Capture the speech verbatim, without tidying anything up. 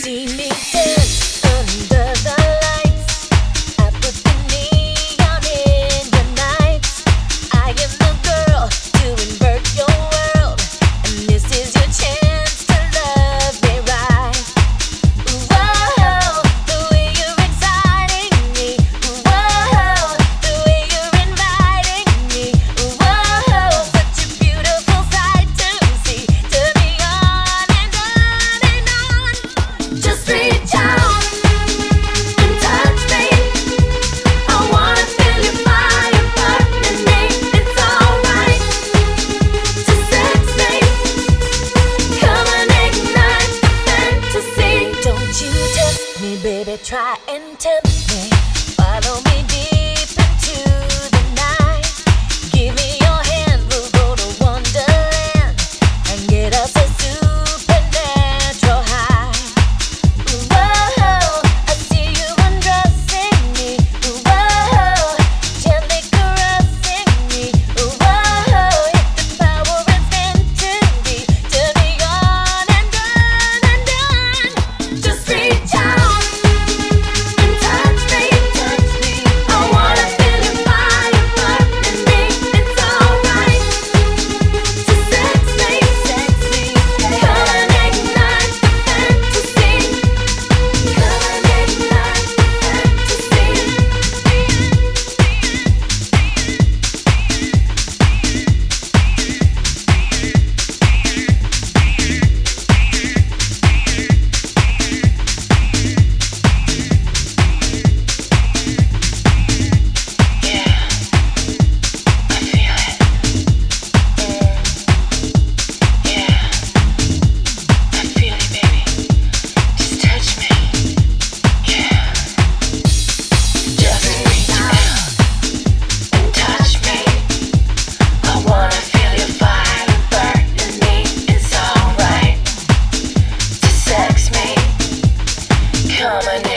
See me dance under the lights. I put the neon in your nights. I am the girl to invert your world, and this is your chance to love me right. Whoa, the way you're exciting me. Whoa, the way you're inviting me. Whoa, such a beautiful sight to see. Turn me on and on and on. Just reach out and touch me. I wanna feel your fire burning me. It's alright to sex me. Come and ignite the fantasy. Don't you test me, baby, try and tempt me. Follow me deep into the night. Give me your hand, we'll go to Wonderland and get us a supernatural high. Whoa, I see you undressing me. Whoa, gently caressing me. Whoa, hit the power it's meant to be. Turn me on and on and on. Just reach out and touch me, touch me. I wanna feel your fire burning me. It's alright to sex me, sex me. Come and ignite the fantasy. Come and ignite the Come on.